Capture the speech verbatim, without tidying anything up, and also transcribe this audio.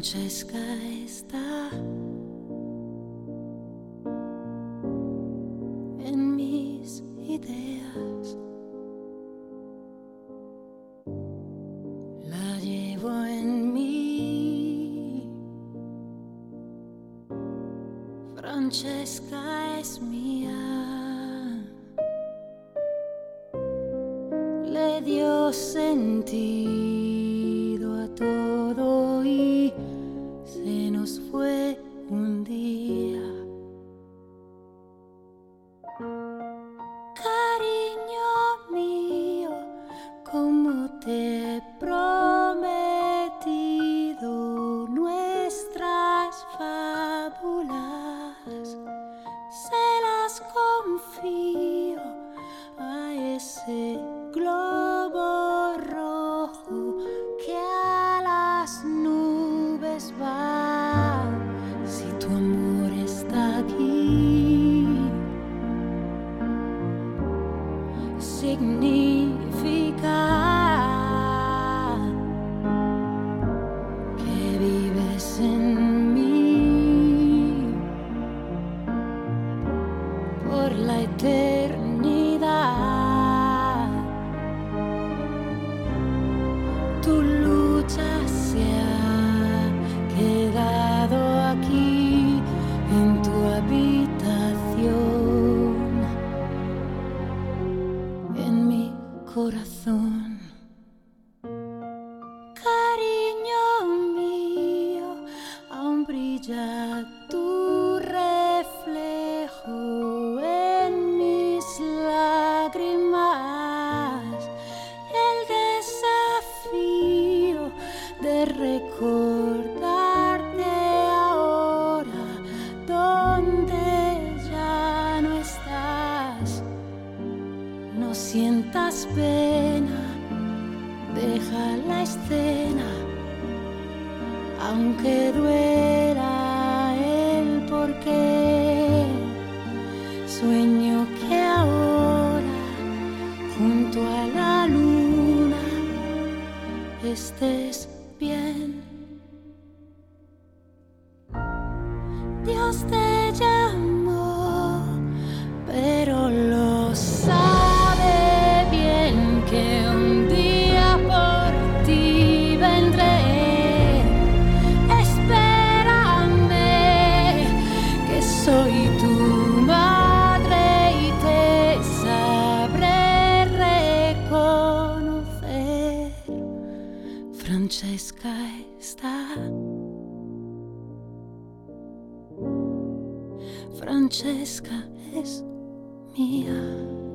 Francesca está en mis ideas, la llevo en mí. Francesca es mía, le dio sentido a todo y se nos fue un día. Cariño mío, como te he prometido, nuestras fábulas se las confío a ese globo rojo que a las nubes va. Si tu amor está aquí, significa que vives en mí por la eternidad. Tu lucha se ha quedado aquí en tu habitación, en mi corazón. Cariño mío, aún brilla tu reflejo en mis lágrimas. El desafío de recordarte ahora donde ya no estás. No sientas pena, deja la escena, aunque duela el porqué. Sueño que ahora, junto a la luna, estés bien. Dios te llamó, pero lo sabe bien que un día por ti vendré. Espérame, que soy tu madre y te sabré reconocer. Francesca está. Francesca es mía.